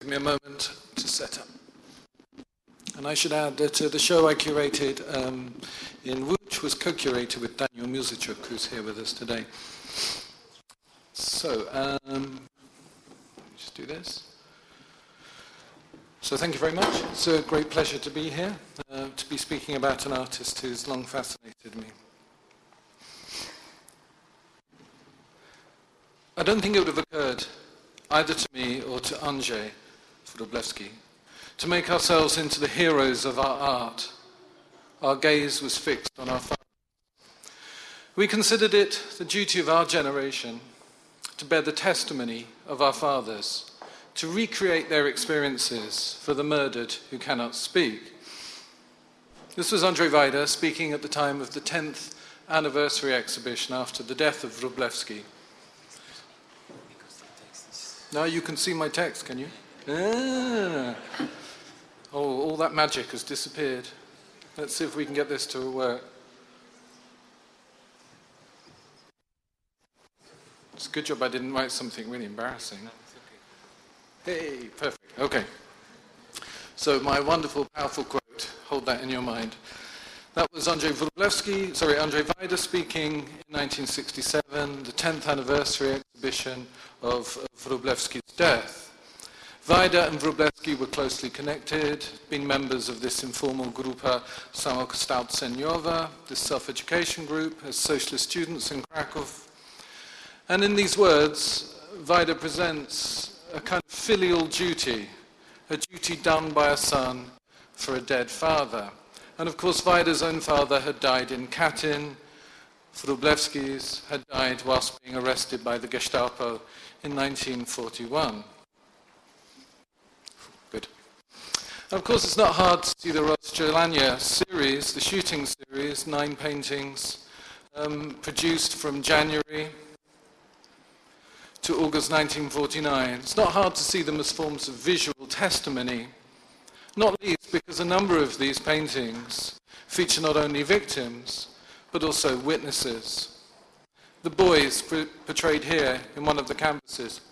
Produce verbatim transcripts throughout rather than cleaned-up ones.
me a moment to set up. And I should add that uh, the show I curated um, in Łódź was co-curated with Daniel Musiczuk, who's here with us today. So, um, let me just do this. So thank you very much. It's a great pleasure to be here, uh, to be speaking about an artist who's long fascinated me. I don't think it would have occurred either to me or to Andrzej Wróblewski to make ourselves into the heroes of our art. Our gaze was fixed on our father. We considered it the duty of our generation to bear the testimony of our fathers, to recreate their experiences for the murdered who cannot speak. This was Andrzej Wajda speaking at the time of the tenth anniversary exhibition after the death of Wróblewski. Now you can see my text, can you? Ah. Oh, all that magic has disappeared. Let's see if we can get this to work. It's a good job I didn't write something really embarrassing. Hey, perfect. Okay. So my wonderful, powerful quote, hold that in your mind. That was Andrzej Wróblewski, sorry, Andrzej Wajda speaking in nineteen sixty-seven, the tenth anniversary exhibition of, of Wróblewski's death. Wajda and Wróblewski were closely connected, been members of this informal Grupa Samokształceniowa, this self-education group, as socialist students in Krakow. And in these words, Wajda presents a kind of filial duty, a duty done by a son for a dead father. And of course, Wajda's own father had died in Katyn. Wróblewski's had died whilst being arrested by the Gestapo in nineteen forty-one. Good. And of course, it's not hard to see the Rozdzielanie series, the shooting series, nine paintings, um, produced from January to August nineteen forty-nine. It's not hard to see them as forms of visual testimony, not least because a number of these paintings feature not only victims, but also witnesses. The boys portrayed here in one of the canvases,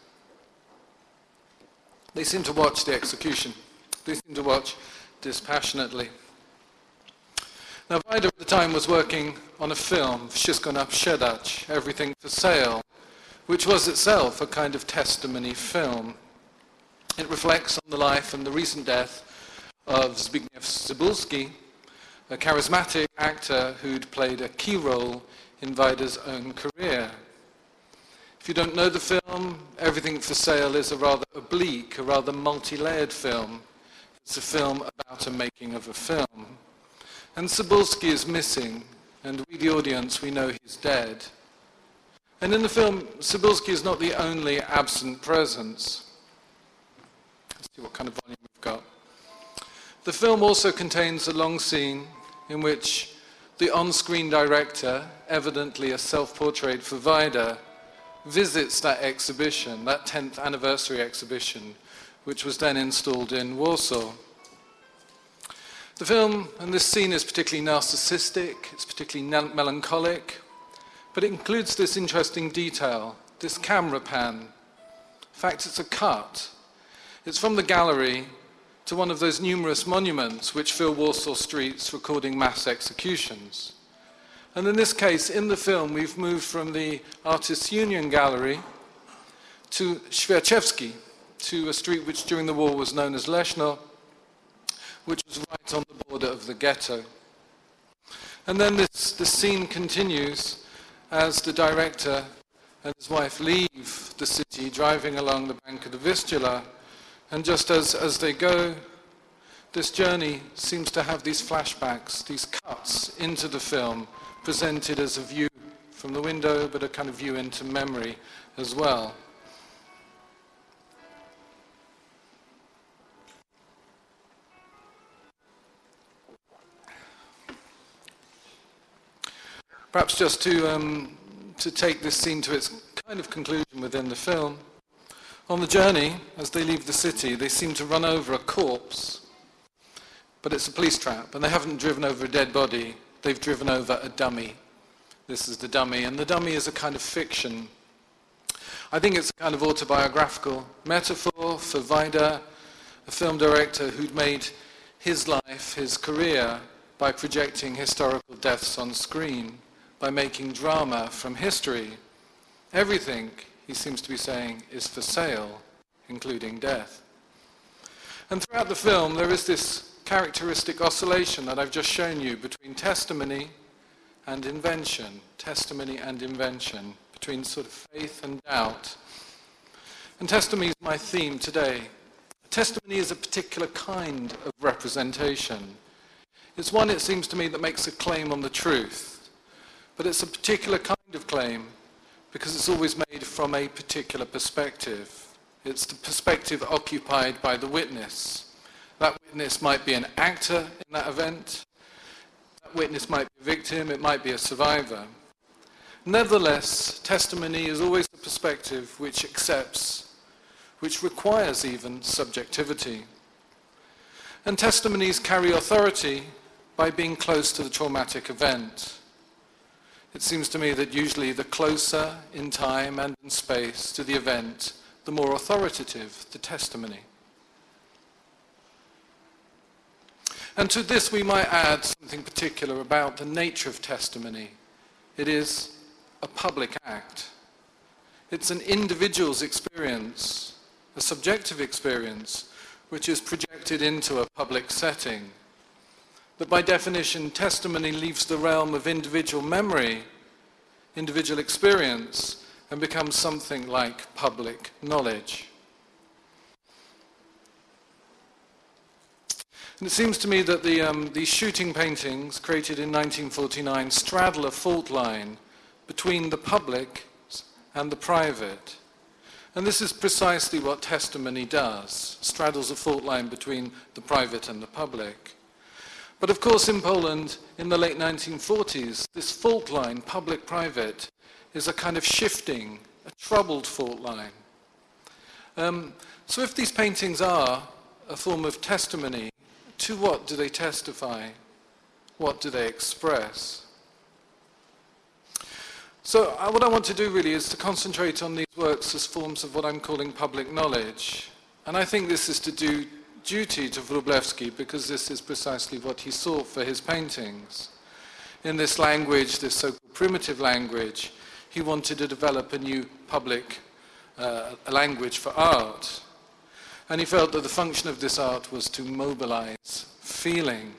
they seem to watch the execution. They seem to watch dispassionately. Now, Wajda at the time was working on a film, Wszystko na sprzedaż, Everything for Sale, which was itself a kind of testimony film. It reflects on the life and the recent death of Zbigniew Cybulski, a charismatic actor who'd played a key role in Wajda's own career. If you don't know the film, Everything for Sale is a rather oblique, a rather multi-layered film. It's a film about a making of a film. And Cybulski is missing, and we, the audience, we know he's dead. And in the film, Cybulski is not the only absent presence. Let's see what kind of volume we've got. The film also contains a long scene in which the on-screen director, evidently a self-portrait for Wajda, visits that exhibition, that tenth anniversary exhibition, which was then installed in Warsaw. The film and this scene is particularly narcissistic, it's particularly melancholic, but it includes this interesting detail, this camera pan. In fact, it's a cut. It's from the gallery to one of those numerous monuments which fill Warsaw streets recording mass executions. And in this case, in the film, we've moved from the Artists' Union Gallery to Świerczewski, to a street which during the war was known as Leszno, which was right on the border of the ghetto. And then this, this scene continues as the director and his wife leave the city, driving along the bank of the Vistula. And just as, as they go, this journey seems to have these flashbacks, these cuts into the film, presented as a view from the window, but a kind of view into memory as well. Perhaps just to, um, to take this scene to its kind of conclusion within the film, on the journey, as they leave the city, they seem to run over a corpse, but it's a police trap, and they haven't driven over a dead body, they've driven over a dummy. This is the dummy, and the dummy is a kind of fiction. I think it's a kind of autobiographical metaphor for Wajda a film director who'd made his life, his career, by projecting historical deaths on screen, by making drama from history. Everything, he seems to be saying, is for sale, including death. And throughout the film, there is this characteristic oscillation that I've just shown you between testimony and invention, testimony and invention, between sort of faith and doubt. And testimony is my theme today. Testimony is a particular kind of representation. It's one, it seems to me, that makes a claim on the truth. But it's a particular kind of claim because it's always made from a particular perspective. It's the perspective occupied by the witness. That witness might be an actor in that event. That witness might be a victim. It might be a survivor. Nevertheless, testimony is always a perspective which accepts, which requires even subjectivity. And testimonies carry authority by being close to the traumatic event. It seems to me that usually the closer in time and in space to the event, the more authoritative the testimony. And to this we might add something particular about the nature of testimony. It is a public act. It's an individual's experience, a subjective experience, which is projected into a public setting. But by definition, testimony leaves the realm of individual memory, individual experience, and becomes something like public knowledge. And it seems to me that the, um, these shooting paintings created in nineteen forty-nine straddle a fault line between the public and the private. And this is precisely what testimony does, straddles a fault line between the private and the public. But of course in Poland in the late nineteen forties, this fault line, public-private, is a kind of shifting, a troubled fault line. Um, so if these paintings are a form of testimony, to what do they testify? What do they express? So uh, what I want to do really is to concentrate on these works as forms of what I'm calling public knowledge. And I think this is to do duty to Wróblewski because this is precisely what he sought for his paintings. In this language, this so-called primitive language, he wanted to develop a new public uh, language for art. And he felt that the function of this art was to mobilize feeling.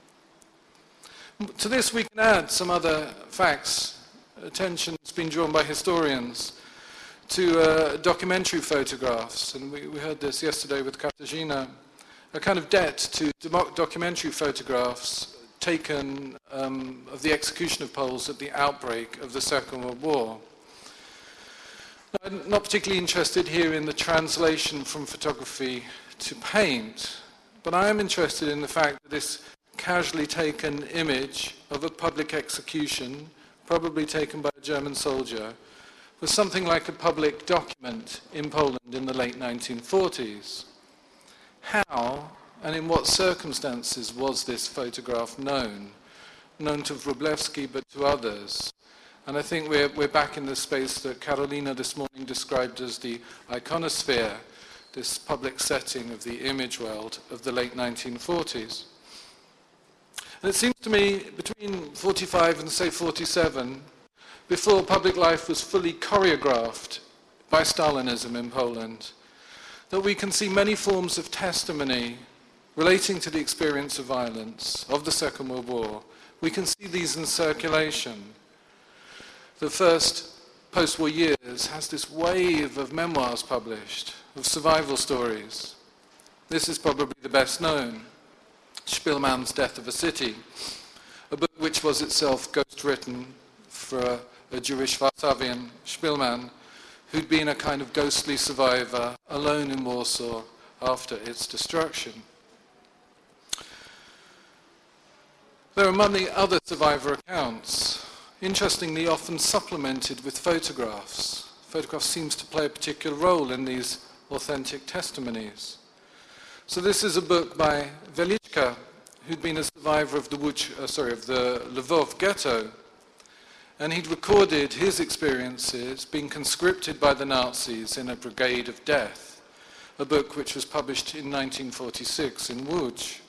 To this we can add some other facts. Attention has been drawn by historians to uh, documentary photographs, and we, we heard this yesterday with Katarzyna, a kind of debt to documentary photographs taken um, of the execution of Poles at the outbreak of the Second World War. Now, I'm not particularly interested here in the translation from photography to paint, but I am interested in the fact that this casually taken image of a public execution, probably taken by a German soldier, was something like a public document in Poland in the late nineteen forties. How and in what circumstances was this photograph known? Known to Wróblewski, but to others. And I think we're, we're back in the space that Karolina this morning described as the iconosphere, this public setting of the image world of the late nineteen forties. And it seems to me, between forty-five and say forty-seven, before public life was fully choreographed by Stalinism in Poland, that we can see many forms of testimony relating to the experience of violence of the Second World War. We can see these in circulation. The first post-war years has this wave of memoirs published, of survival stories. This is probably the best known, Szpilman's Death of a City, a book which was itself ghost-written for a, a Jewish Warsavian, Szpilman, who'd been a kind of ghostly survivor, alone in Warsaw after its destruction. There are many other survivor accounts, interestingly often supplemented with photographs. Photographs seems to play a particular role in these authentic testimonies. So this is a book by Velichka, who'd been a survivor of the, Łódź, uh, sorry, of the Lvov ghetto, and he'd recorded his experiences being conscripted by the Nazis in a brigade of death. a book which was published in nineteen forty-six in Łódź.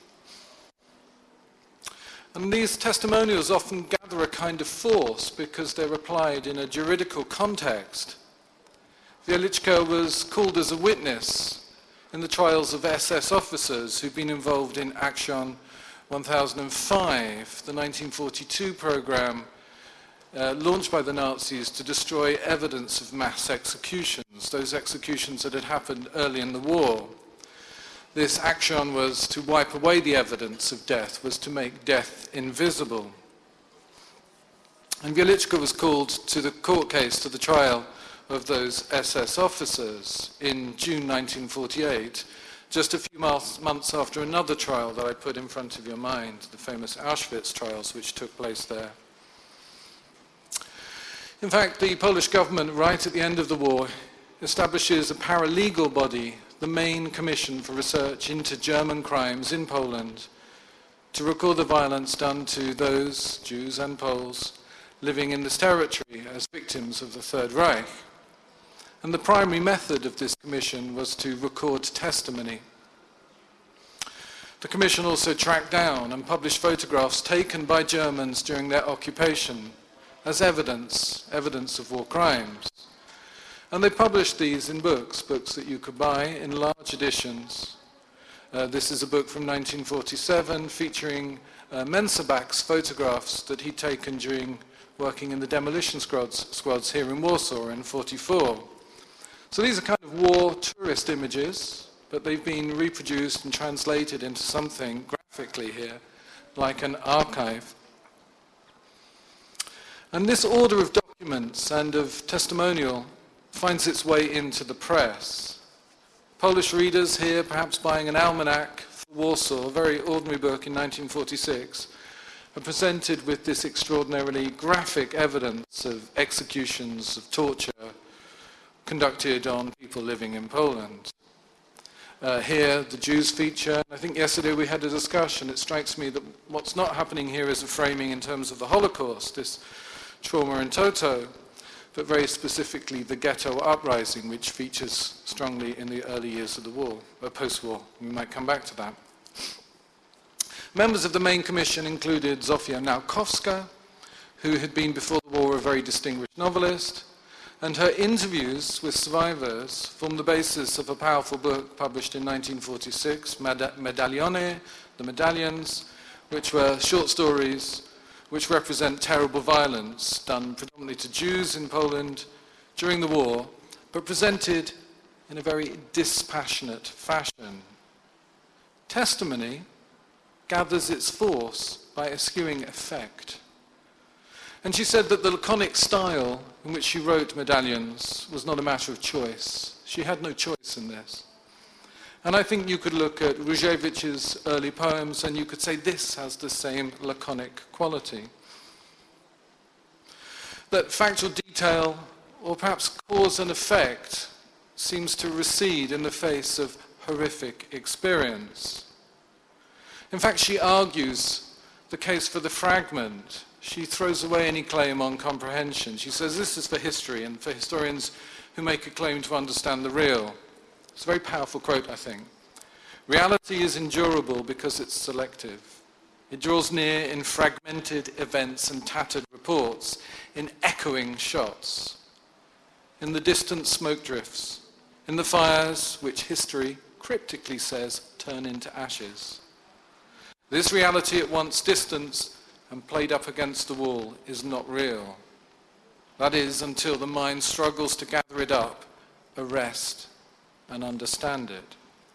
And these testimonials often gather a kind of force because they're applied in a juridical context. Wieliczka was called as a witness in the trials of S S officers who'd been involved in Action one thousand five, the nineteen forty-two program uh, launched by the Nazis to destroy evidence of mass executions, those executions that had happened early in the war. This action was to wipe away the evidence of death, was to make death invisible. And Wieliczka was called to the court case, to the trial of those S S officers in June nineteen forty-eight, just a few months after another trial that I put in front of your mind, the famous Auschwitz trials which took place there. In fact, the Polish government, right at the end of the war, establishes a paralegal body, the main commission for research into German crimes in Poland, to record the violence done to those, Jews and Poles, living in this territory as victims of the Third Reich. And the primary method of this commission was to record testimony. The commission also tracked down and published photographs taken by Germans during their occupation as evidence, evidence of war crimes. And they published these in books, books that you could buy in large editions. Uh, this is a book from nineteen forty-seven featuring uh, Mensabach's photographs that he'd taken during working in the demolition squads, squads here in Warsaw in forty-four. So these are kind of war tourist images, but they've been reproduced and translated into something graphically here, like an archive. And this order of documents and of testimonial finds its way into the press. Polish readers here, perhaps buying an almanac for Warsaw, a very ordinary book in nineteen forty-six, are presented with this extraordinarily graphic evidence of executions, of torture, conducted on people living in Poland. Uh, here, the Jews feature. I think yesterday we had a discussion. It strikes me that what's not happening here is a framing in terms of the Holocaust, this trauma in toto, but very specifically the ghetto uprising, which features strongly in the early years of the war, or post-war. We might come back to that. Members of the main commission included Zofia Naukowska, who had been before the war a very distinguished novelist, and her interviews with survivors formed the basis of a powerful book published in nineteen forty-six, Medaglione, The Medallions, which were short stories which represent terrible violence done predominantly to Jews in Poland during the war, but presented in a very dispassionate fashion. Testimony gathers its force by eschewing effect. And she said that the laconic style in which she wrote Medallions was not a matter of choice. She had no choice in this. And I think you could look at Różewicz's early poems and you could say this has the same laconic quality. That factual detail, or perhaps cause and effect, seems to recede in the face of horrific experience. In fact, she argues the case for the fragment. She throws away any claim on comprehension. She says this is for history and for historians who make a claim to understand the real. It's a very powerful quote, I think. Reality is endurable because it's selective. It draws near in fragmented events and tattered reports, in echoing shots, in the distant smoke drifts, in the fires which history cryptically says turn into ashes. This reality at once distant and played up against the wall is not real. That is, until the mind struggles to gather it up, arrest, and understand it.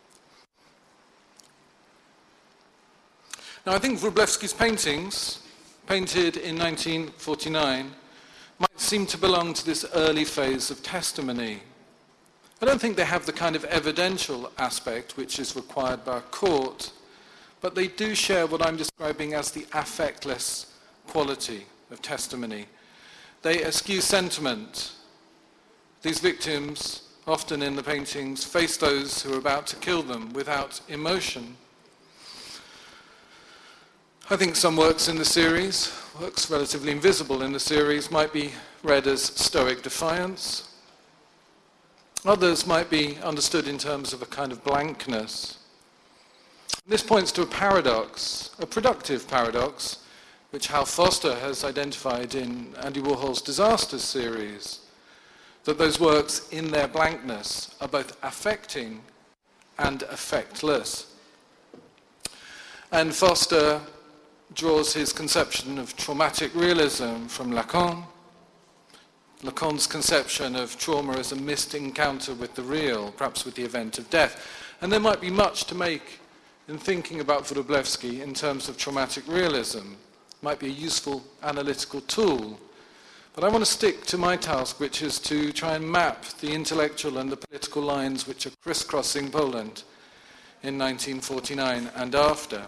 Now, I think Wróblewski's paintings, painted in nineteen forty-nine, might seem to belong to this early phase of testimony. I don't think they have the kind of evidential aspect which is required by a court, but they do share what I'm describing as the affectless quality of testimony. They eschew sentiment. These victims, often in the paintings, face those who are about to kill them without emotion. I think some works in the series, works relatively invisible in the series, might be read as stoic defiance. Others might be understood in terms of a kind of blankness. This points to a paradox, a productive paradox, which Hal Foster has identified in Andy Warhol's Disasters series, that those works in their blankness are both affecting and affectless. And Foster draws his conception of traumatic realism from Lacan, Lacan's conception of trauma as a missed encounter with the real, perhaps with the event of death. And there might be much to make in thinking about Wróblewski in terms of traumatic realism. It might be a useful analytical tool. But I want to stick to my task, which is to try and map the intellectual and the political lines which are crisscrossing Poland in nineteen forty-nine and after.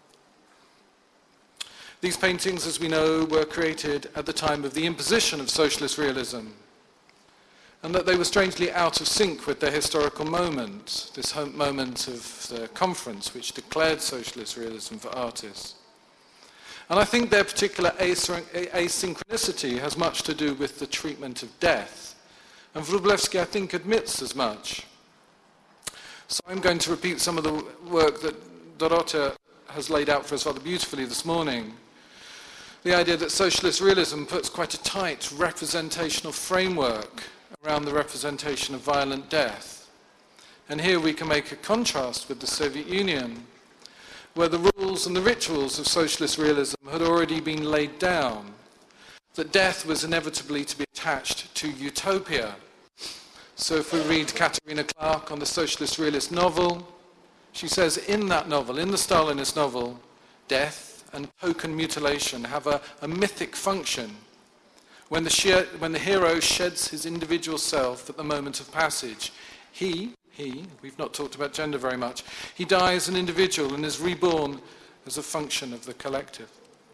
These paintings, as we know, were created at the time of the imposition of socialist realism, and that they were strangely out of sync with their historical moment, this moment of the conference which declared socialist realism for artists. And I think their particular asynchronicity has much to do with the treatment of death. And Wróblewski, I think, admits as much. So I'm going to repeat some of the work that Dorota has laid out for us rather beautifully this morning. The idea that socialist realism puts quite a tight representational framework around the representation of violent death. And here we can make a contrast with the Soviet Union, where the rules and the rituals of socialist realism had already been laid down, that death was inevitably to be attached to utopia. So if we read Katerina Clark on the socialist realist novel, she says in that novel, in the Stalinist novel, death and token mutilation have a, a mythic function. When the, sheer, when the hero sheds his individual self at the moment of passage, he, he, we've not talked about gender very much, he dies an individual and is reborn as a function of the collective.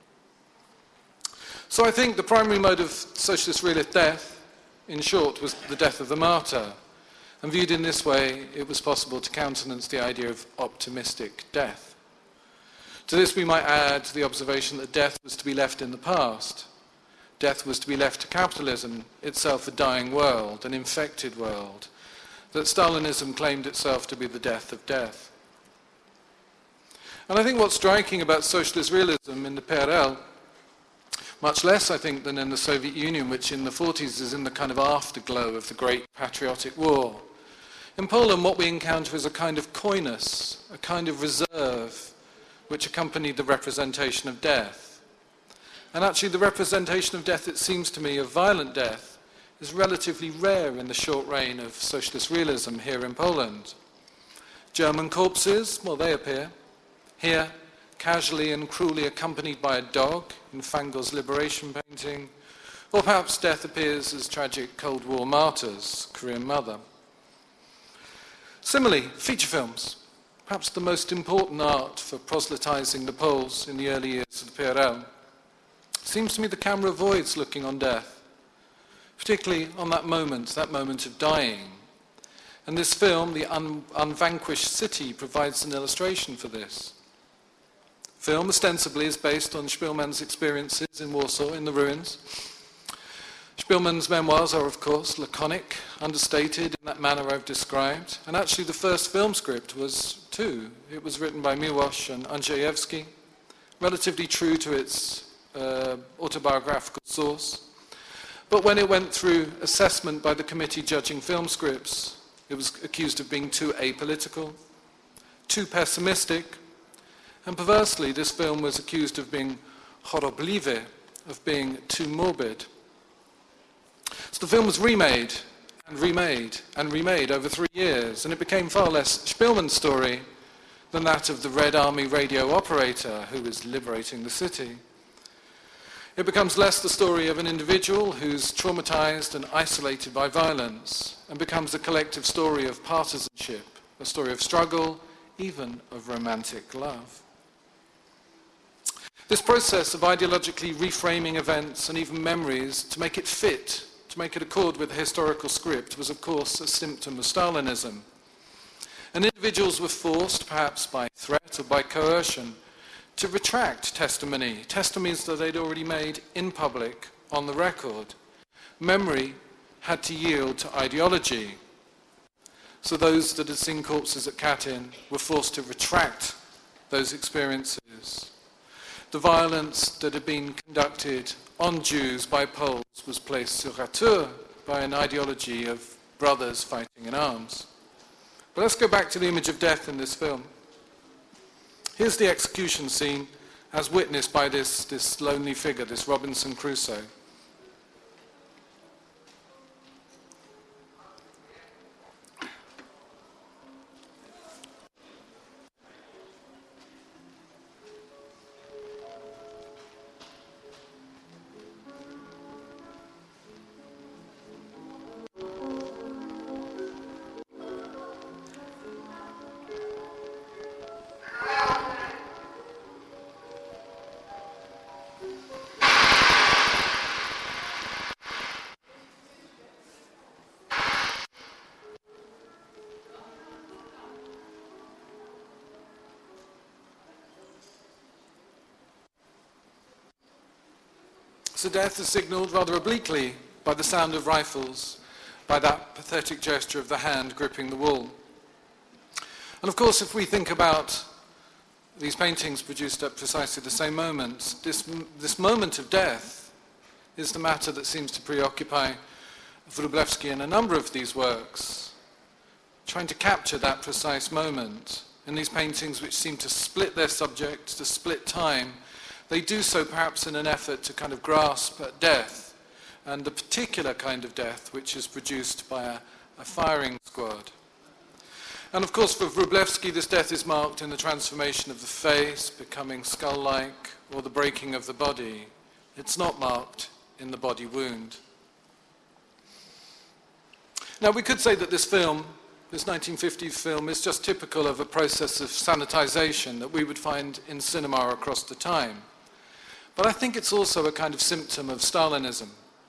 So I think the primary mode of socialist realist death, in short, was the death of the martyr. And viewed in this way, it was possible to countenance the idea of optimistic death. To this we might add the observation that death was to be left in the past. Death was to be left to capitalism, itself a dying world, an infected world. That Stalinism claimed itself to be the death of death. And I think what's striking about socialist realism in the P R L, much less I think than in the Soviet Union, which in the forties is in the kind of afterglow of the Great Patriotic War. In Poland what we encounter is a kind of coyness, a kind of reserve, which accompanied the representation of death. And actually the representation of death, it seems to me, of violent death, is relatively rare in the short reign of socialist realism here in Poland. German corpses, well, they appear. Here, casually and cruelly accompanied by a dog in Fangol's Liberation painting, or perhaps death appears as tragic Cold War martyrs, Korean Mother. Similarly, feature films. Perhaps the most important art for proselytizing the Poles in the early years of the P R L. Seems to me the camera avoids looking on death, particularly on that moment, that moment of dying. And this film, The Un- Unvanquished City, provides an illustration for this. Film ostensibly is based on Spielmann's experiences in Warsaw, in the ruins. Spielmann's memoirs are, of course, laconic, understated in that manner I've described. And actually the first film script was too. It was written by Miłosz and Andrzejewski, relatively true to its uh, autobiographical source. But when it went through assessment by the committee judging film scripts, it was accused of being too apolitical, too pessimistic, and perversely this film was accused of being chorobliwy, of being too morbid. So the film was remade, and remade, and remade over three years, and it became far less Spielmann's story than that of the Red Army radio operator who was liberating the city. It becomes less the story of an individual who's traumatized and isolated by violence, and becomes a collective story of partisanship, a story of struggle, even of romantic love. This process of ideologically reframing events and even memories to make it fit, to make it accord with the historical script, was of course a symptom of Stalinism. And individuals were forced, perhaps by threat or by coercion, to retract testimony, testimonies that they'd already made in public on the record. Memory had to yield to ideology. So those that had seen corpses at Katyn were forced to retract those experiences. The violence that had been conducted on Jews by Poles was placed sur ratour by an ideology of brothers fighting in arms. But let's go back to the image of death in this film. Here's the execution scene as witnessed by this, this lonely figure, this Robinson Crusoe. So death is signalled rather obliquely by the sound of rifles, by that pathetic gesture of the hand gripping the wall. And of course, if we think about these paintings produced at precisely the same moment, this, this moment of death is the matter that seems to preoccupy Wróblewski in a number of these works, trying to capture that precise moment. In these paintings which seem to split their subject, to split time, they do so perhaps in an effort to kind of grasp at death, and the particular kind of death which is produced by a, a firing squad. And of course for Wróblewski this death is marked in the transformation of the face, becoming skull-like, or the breaking of the body. It's not marked in the body wound. Now we could say that this film, this nineteen fifties film, is just typical of a process of sanitization that we would find in cinema across the time. But I think it's also a kind of symptom of Stalinism.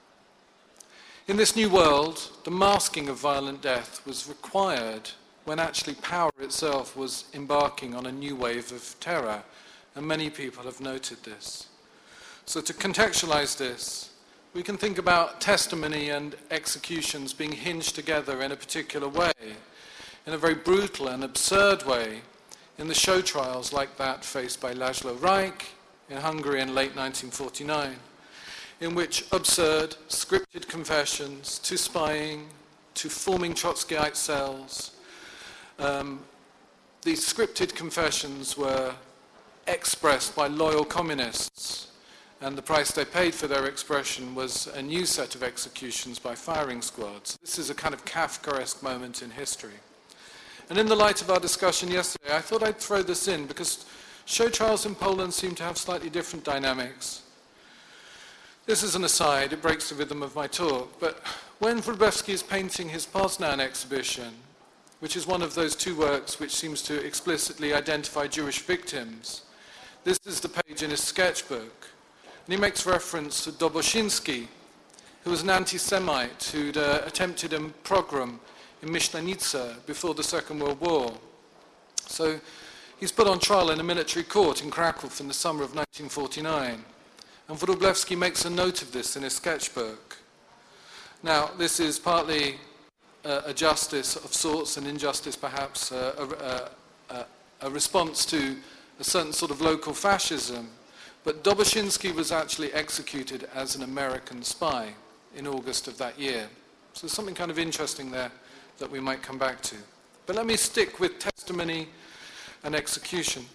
In this new world, the masking of violent death was required when actually power itself was embarking on a new wave of terror, and many people have noted this. So to contextualize this, we can think about testimony and executions being hinged together in a particular way, in a very brutal and absurd way, in the show trials like that faced by Laszlo Rajk in Hungary in late nineteen forty-nine, in which absurd, scripted confessions to spying, to forming Trotskyite cells, um, these scripted confessions were expressed by loyal communists, and the price they paid for their expression was a new set of executions by firing squads. This is a kind of Kafkaesque moment in history. And in the light of our discussion yesterday, I thought I'd throw this in because show trials in Poland seem to have slightly different dynamics. This is an aside, it breaks the rhythm of my talk, but when Wróblewski is painting his Poznan exhibition, which is one of those two works which seems to explicitly identify Jewish victims, this is the page in his sketchbook, and he makes reference to Doboshinsky, who was an anti-Semite who'd uh, attempted a pogrom in Myślenica before the Second World War. So he's put on trial in a military court in Krakow in the summer of nineteen forty-nine. And Wróblewski makes a note of this in his sketchbook. Now, this is partly uh, a justice of sorts, an injustice perhaps, uh, a, a, a response to a certain sort of local fascism. But Doboshinsky was actually executed as an American spy in August of that year. So there's something kind of interesting there that we might come back to. But let me stick with testimony and execution.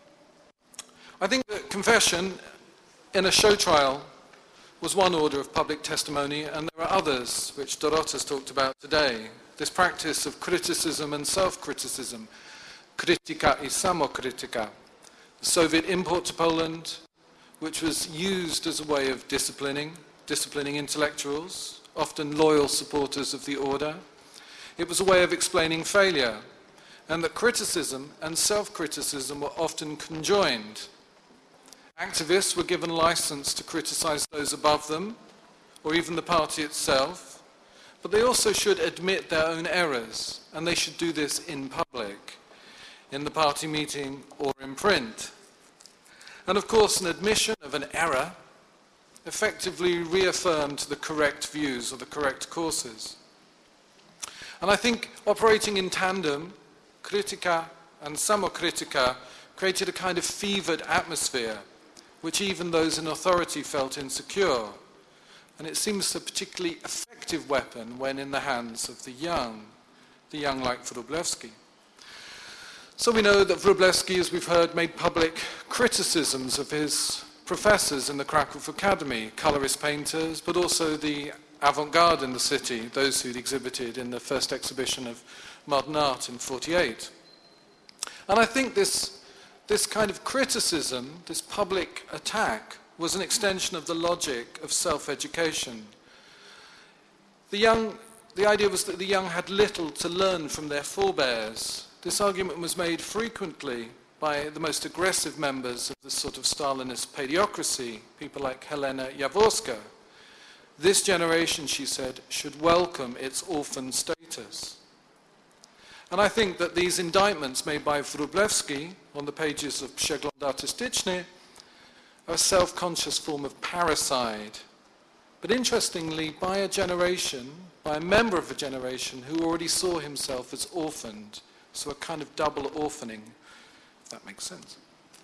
I think that confession in a show trial was one order of public testimony, and there are others which Dorota's talked about today. This practice of criticism and self-criticism, kritika i samokritika, the Soviet import to Poland, which was used as a way of disciplining, disciplining intellectuals, often loyal supporters of the order. It was a way of explaining failure, and that criticism and self-criticism were often conjoined. Activists were given license to criticize those above them, or even the party itself, but they also should admit their own errors, and they should do this in public, in the party meeting or in print. And of course, an admission of an error effectively reaffirmed the correct views or the correct courses. And I think operating in tandem, Kritika and Samokritika created a kind of fevered atmosphere, which even those in authority felt insecure. And it seems a particularly effective weapon when in the hands of the young, the young like Wróblewski. So we know that Wróblewski, as we've heard, made public criticisms of his professors in the Kraków Academy, colorist painters, but also the avant-garde in the city, those who'd exhibited in the first exhibition of modern art in forty-eight. And I think this, this kind of criticism, this public attack, was an extension of the logic of self-education. The young, the idea was that the young had little to learn from their forebears. This argument was made frequently by the most aggressive members of this sort of Stalinist pediocracy, people like Helena Jaworska. This generation, she said, should welcome its orphan status. And I think that these indictments made by Wróblewski on the pages of Przegląd Artystyczny are a self-conscious form of parricide, but interestingly by a generation, by a member of a generation who already saw himself as orphaned, so a kind of double orphaning, if that makes sense.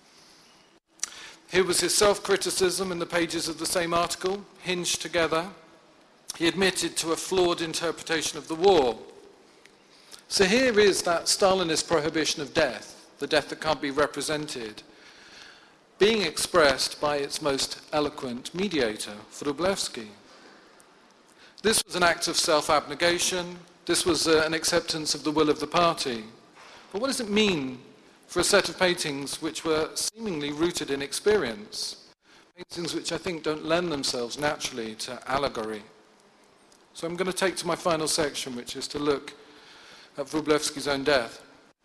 Here was his self-criticism in the pages of the same article, hinged together. He admitted to a flawed interpretation of the war. So here is that Stalinist prohibition of death, the death that can't be represented, being expressed by its most eloquent mediator, Wróblewski. This was an act of self-abnegation. This was uh, an acceptance of the will of the party. But what does it mean for a set of paintings which were seemingly rooted in experience? Paintings which I think don't lend themselves naturally to allegory. So I'm going to take to my final section, which is to look at Wróblewski's own death.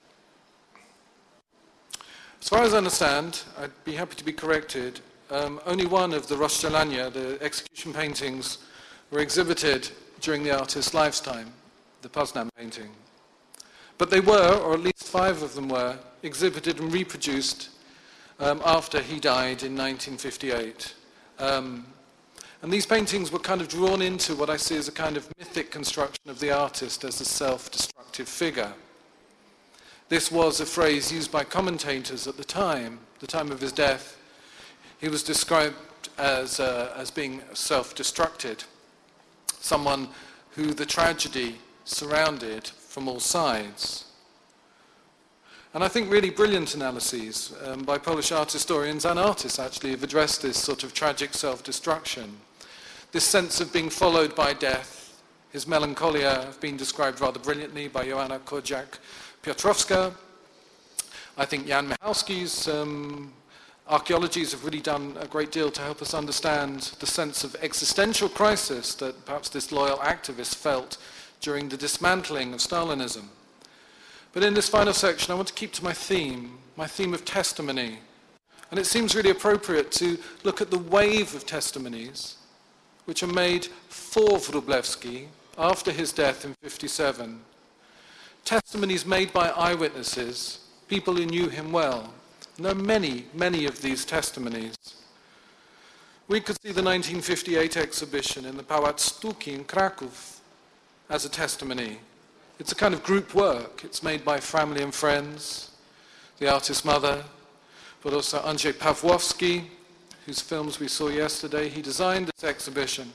As far as I understand, I'd be happy to be corrected, um, only one of the Rozstrzelania, the execution paintings, were exhibited during the artist's lifetime, the Poznan painting. But they were, or at least five of them were, exhibited and reproduced um, after he died in nineteen fifty-eight. Um, and these paintings were kind of drawn into what I see as a kind of mythic construction of the artist as a self-destructive figure. This was a phrase used by commentators at the time, the time of his death. He was described as, uh, as being self-destructed, someone who the tragedy surrounded from all sides. And I think really brilliant analyses um, by Polish art historians and artists actually have addressed this sort of tragic self-destruction. This sense of being followed by death, his melancholia have been described rather brilliantly by Joanna Kordziak-Piotrowska. I think Jan Michalski's um, archaeologies have really done a great deal to help us understand the sense of existential crisis that perhaps this loyal activist felt during the dismantling of Stalinism. But in this final section, I want to keep to my theme, my theme of testimony. And it seems really appropriate to look at the wave of testimonies which are made for Wróblewski after his death in fifty-seven. Testimonies made by eyewitnesses, people who knew him well. And there are many, many of these testimonies. We could see the nineteen fifty-eight exhibition in the Pałac Sztuki in Kraków as a testimony. It's a kind of group work. It's made by family and friends, the artist's mother, but also Andrzej Pawłowski, whose films we saw yesterday. He designed this exhibition.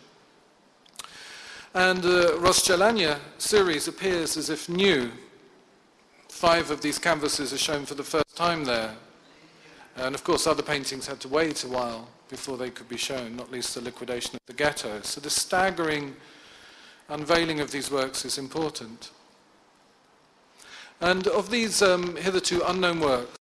And the Rozstrzelania series appears as if new. Five of these canvases are shown for the first time there. And of course other paintings had to wait a while before they could be shown, not least the liquidation of the ghetto. So the staggering unveiling of these works is important. And of these um, hitherto unknown works,